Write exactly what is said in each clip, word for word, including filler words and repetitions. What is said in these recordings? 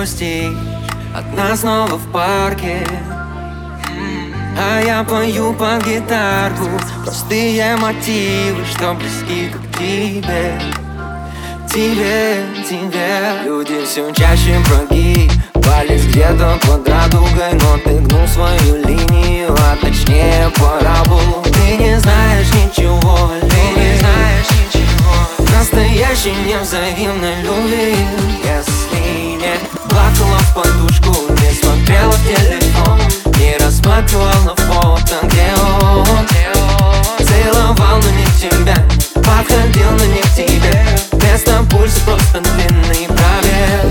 грустишь, одна снова в парке, а я пою под гитарку простые мотивы, что близки к тебе. Тебе, тебе. Люди все чаще прогибались где-то под радугой, но ты гнул свою линию, а точнее параболу. Ты не знаешь ничего, ты не знаешь ничего настоящей невзаимной любви. Если не плакала в подушку, не смотрела в телефон, не рассматривал на фото, где он, целовал, но не тебя, подходил, но не к тебе. Вместо пульса просто длинный пробел.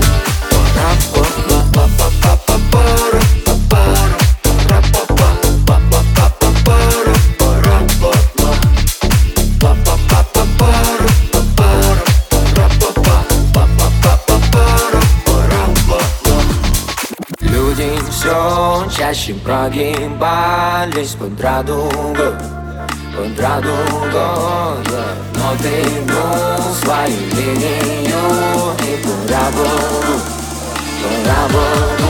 Люди все чаще прогибались под радугой, под радугой, yeah. Но ты гнул свою линию и параболу, параболу.